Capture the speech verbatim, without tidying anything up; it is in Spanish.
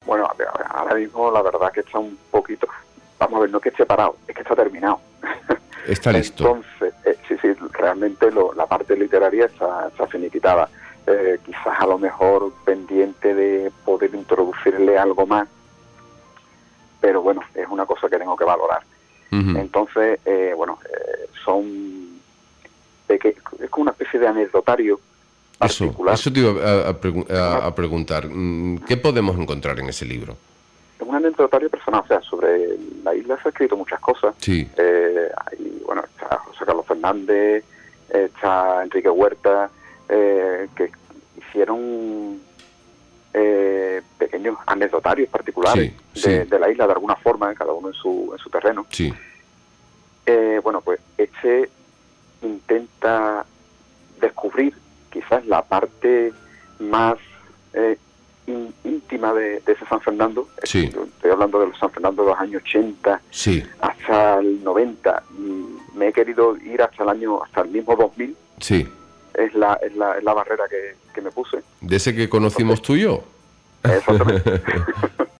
Bueno, a ver, ahora mismo la verdad que está un poquito... Vamos a ver, no es que esté parado, es que está terminado. Está listo. Entonces, eh, sí, sí, realmente lo, la parte literaria está, está finiquitada. Eh, quizás a lo mejor pendiente de poder introducirle algo más, pero bueno, es una cosa que tengo que valorar. Uh-huh. Entonces, eh, bueno, eh, son... Peque- es como una especie de anecdotario particular. Eso, eso te iba a, a, pregu- a, a preguntar. ¿Qué podemos encontrar en ese libro? Es un anecdotario personal, o sea, sobre la isla se ha escrito muchas cosas. Sí. Eh, hay, bueno, está José Carlos Fernández, está Enrique Huerta, eh, que hicieron eh, pequeños anecdotarios particulares sí, de, sí. de la isla, de alguna forma, cada uno en su, en su terreno. Sí. Eh, bueno, pues este intenta descubrir quizás la parte más eh, in, íntima de, de ese San Fernando. Sí. Estoy hablando de los San Fernando de los años ochenta sí. hasta el noventa. Y me he querido ir hasta el año, hasta el mismo dos mil. Sí. Es la, es la, es la barrera que, que me puse. ¿De ese que conocimos Entonces, tú y yo? Exactamente.